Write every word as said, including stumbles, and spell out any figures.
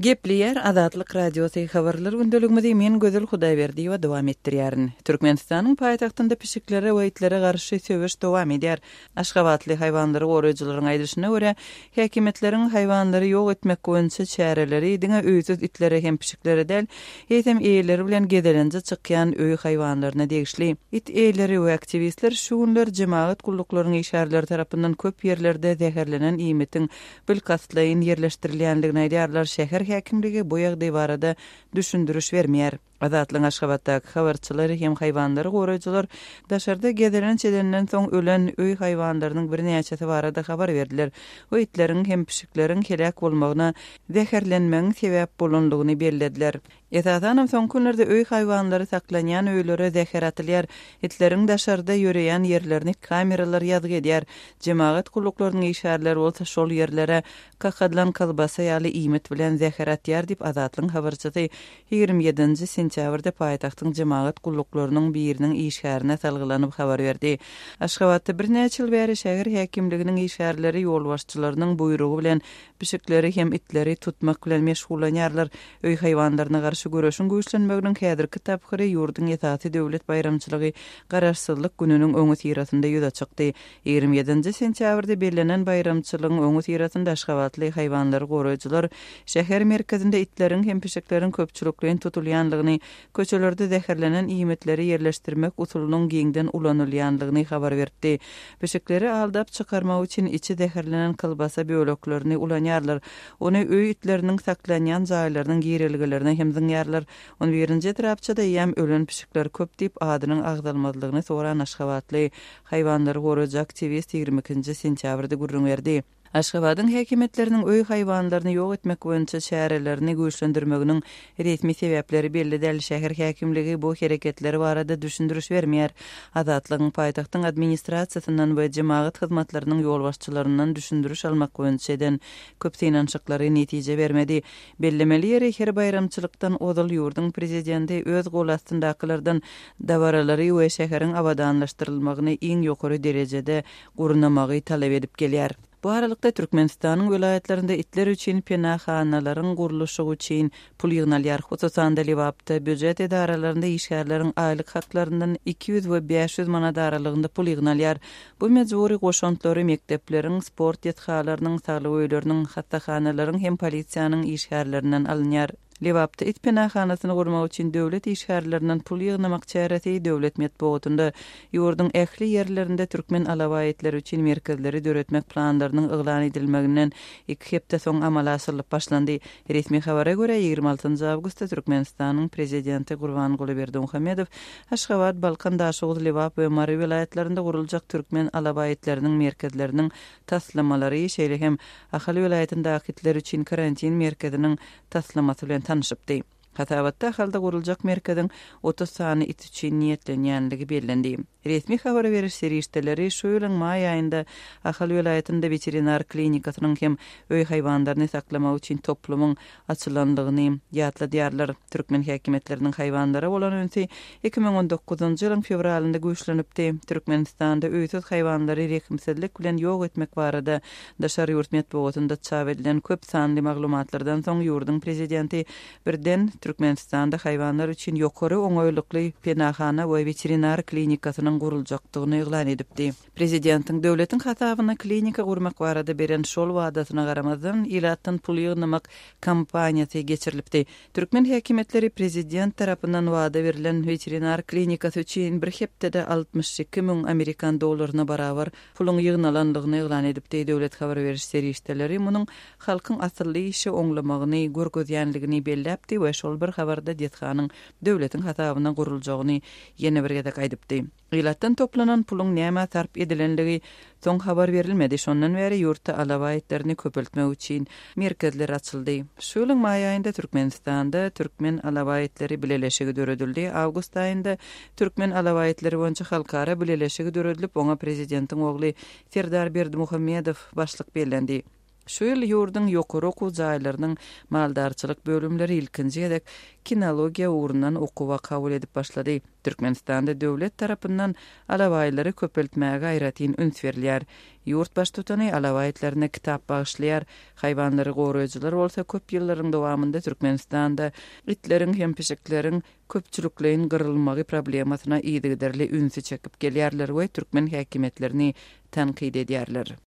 Gepliyer Azatlyk Radiosu habarlar gündölügünde men Gözül Hudaýberdi we dowam etdirýärin. Türkmenistanyň paýtagtynda pişiklere we itlere garşy söwüş dowam edýär. Aşgabatly haýwanlary goraýjylaryň aýdyşyna görä, häkimetleriň haýwanlary ýok etmek goýunça çäreleri diňe öýsüz itlere hem pişiklere del, ýetem eýleri bilen gedelenje çykýan öý haýwanlaryna degişli. It eýleri we aktivistler şu günler jemaat gulluklarının işarları tarapyndan köp ýerlerde zäherlenen iýmitiň bilkatlaýyn ýerleşdirilýänligini aýdýarlar. Şäher häkimligi bu ýagdaý barada düşündürüş bermeýär. Azatlyň Aşgabatdaky habarçylary hem haýwanlary goraýjylar daşarda gedelen çedenden soň ölen öý haýwanlarynyň bir näçesi barada habar berdiler. O itleriň hem pişikleriň helak bolmagyna zäherlenmeň sebäp bolanlygyny bellädiler. Etatanam soň günlerde öý haýwanlary saklanýan öýlere zäher atylýar. Itleriň daşarda ýöreýän ýerlerini kameralar ýazgy edýär. Jemaat gulluklarının işarları bolsa şol ýerlere kakadlan kalbasa ýaly iýmit bilen zäher atýar diýip Azatlyň habarçysy ýigirme ýedinji sentýabrda paýtagtyň jemaat gulluklarının biriniň işarına salgylanyp habar berdi. Aşgabatda bir näçe ýyl bäri şäher häkimliginiň işarlary ýol başçylarynyň buýrugy bilen pişikleri hem itleri tutmak bilen meşgulanýarlar. Öý haýwanlaryna garşy görüşün güýçlenmeginiň häzirki tapgyry ýurduň etaty döwlet bayramçylygy garaşsyzlyk gününiň öňü tirasynda ýüze çykdy. ýigirme ýedinji sentýabrda bellänen bayramçylygyň öňü tirasynda Aşgabatly haýwanlary goraýjylar şäher merkezinde itleriň hem pişikleriň köpçülikliň tutulýanlygyny, köçelerde zäherlenen iýmitleri ýerleşdirmek usulynyň giňden ulanylýanlygyny habar berdi. Pişikleri aldap çykarmak üçin içi zäherlenen kylbasa böleklerini ulanýarlar. Ony öý itleriniň saklanýan jaýlarynyň gireliglerine hem ýarlar. on birinji etrapçada ýam ölen pişikler köp diýip adynyň agdalmazlygyny soran Aşgabatly haýwanlary goraýjy aktivist ýigirme ikinji sentýabrda gurrun berdi. Aşgabatyň häkimetleriniň öý haýwanlaryny ýok etmek boýunça çärelerini güýçlendirmeginiň resmi sebäpleri belli däl. Şäher häkimligi bu hereketleri barada düşündürüş bermeýär. Azatlygyň paýtagtyň administrasiýasyndan we jemaat hyzmatlarynyň ýol başçylaryndan düşündürüş almak boýunça eden köp synançyklary netije bermedi. Bellemeli ýere her bayramçylykdan odal ýurduň prezidenti öz gol astyndakylardan dawaralary we şäheriň abadanlaşdyrylmagyny iň ýokary derejede gurunamagy talap edip gelýär. Bu aralykda Türkmenistanyň vilayetlerinde itler üçin penahhanalaryň gurulşy üçin pul ýygnalýar. Hususan da Libapda büdjet edaralarynda işgärleriň aýlyk haklaryndan iki ýüz we beş ýüz manat aralygynda pul ýygnalýar. Bu mejburi goşantlary mekdepleriň, sport ýetgalarynyň, saglyk öýleriniň, hastahanalaryň hem polisiýanyň işgärlerinden alınýar. Libapda it penahhanasyny gurmak üçin döwlet işgärlerinden pul ýygnamak çäresi döwlet medeniýetinde ýurdun ähli ýerlerinde türkmen alawaýetleri üçin merkezleri döretmek planlarynyň yglan edilmeginden iki hepde soň amala asyrylyp başlandy. Resmi habara görä ýygrimi altynjy awgustda Türkmenistanyň prezidenti Gurbanguly Berdimuhammedow Aşgabat, Balkan daşygy, Libap we Mary vilayetlerinde guruljak türkmen alawaýetleriniň merkezleriniň taslimalary şeýle hem Ahal vilayetinde akitler üçin karantin merkeziniň taslamasy bilen tanışypdy. Hatabatda halda guruljak merkezin otuz sany it üçin niýetlenýänligi bellendi. Resmi habar beriş serişdeleri şu ýylyň may aýynda Ahal vilayetinde veterinar klinikasynyň hem öý haýwanlaryny saklamak üçin toplumyň açylandygyny ýatladýarlar. Türkmen häkimetleriniň haýwanlara bolan öňsi iki ming on dokuzunji ýylyň fevralynda güýçlenipdi. Türkmenistanda öýsüz haýwanlary rekimsizlik bilen ýok etmek barada daşary ýurt medeniýetinde çap edilen köp sanly maglumatlardan soň ýurdun prezidenti birden Türkmenistanda haýwanlar üçin ýokary oňaýlykly penahhana we veterinar klinikasynyň guruljakdygyny ýylan edipdi. Prezidentiň döwletiň hasabyna klinika gurmak barada beren şol wadasyna garamazdan ilatdan pul ýygnamak kampaniýasy geçirilipdi. Türkmen häkimetleri prezident tarapyndan wada berilen veterinar klinikasy üçin bir hepdede altmış iki ming Amerikan dollaryna barabar puluň ýygnalandygyny ýylan edipdi. Döwlet habar beriş serişdeleri munyň halkyň asylly işi oňlamagyny görkezýänligini belläpdi we şol bir habarda diýetganyň döwletiň hasabyna guruljagyny ýene bir gedek aýdypdy. Ilatdan toplanan puluň näme sarp edilenligi soň habar berilmedi. Şondan beri ýurtda alawaýetlerini köpeltmek üçin merkezler açyldy. Şu ýylyň may aýynda Türkmenistanda türkmen alawaýetleri bileleşigi döredildi. Awgust aýynda türkmen alawaýetleri boýunça halkara bileleşigi döredilip, oňa prezidentiň ogly Serdar Berdimuhammedow başlyk berlendi. Şu ýyl ýurdun ýokary okuw jaýlarynyň maldarçylyk bölümleri ilkinji edek kinologiýa ugrundan okuwa kabul edip başlady. Türkmenistanda döwlet tarapyndan alawaýlary köpeltmäge gaýratyn üns berilýär. Ýurt baş tutany alawaýtlaryna kitap bagyşlaýar. Haýwanlary goraýjylar bolsa köp ýyllaryň dowamında Türkmenistanda itleriň hem pişiklerin köpçüliklerin gyrylmagy problemasyna ýygyderli ünsi çekip gelýärler we türkmen häkimetlerini tanqid edýärler.